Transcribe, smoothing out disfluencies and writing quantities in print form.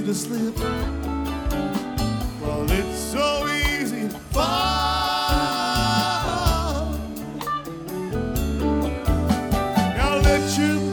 to slip. Well, it's so easy to fall. Now let you